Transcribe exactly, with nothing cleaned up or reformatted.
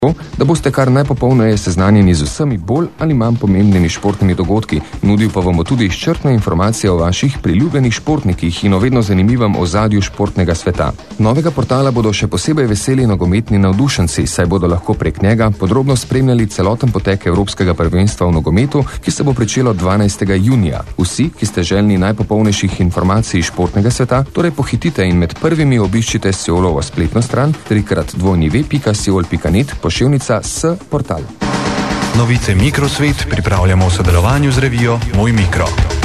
da boste kar najpopolneje seznanjeni z vsemi bolj ali manj pomembnimi športnimi dogodki. Nudil pa bomo tudi izčrpne informacije o vaših priljubljenih športnikih in o vedno zanimivem ozadju športnega sveta. Novega portala bodo še posebej veseli nogometni navdušenci, saj bodo lahko prek njega podrobno spremljali celoten potek Evropskega prvenstva v nogometu, ki se bo pričelo dvanajstega junija. Vsi, ki ste željni najpopolnejših informacij iz športnega sveta, torej pohitite in med prvimi obiščite Seolovo spletno stran trikrat dvojni ve pika seol pika net poševnica S portal. Novice Mikrosvet pripravljamo v sodelovanju z revijo Moj Mikro.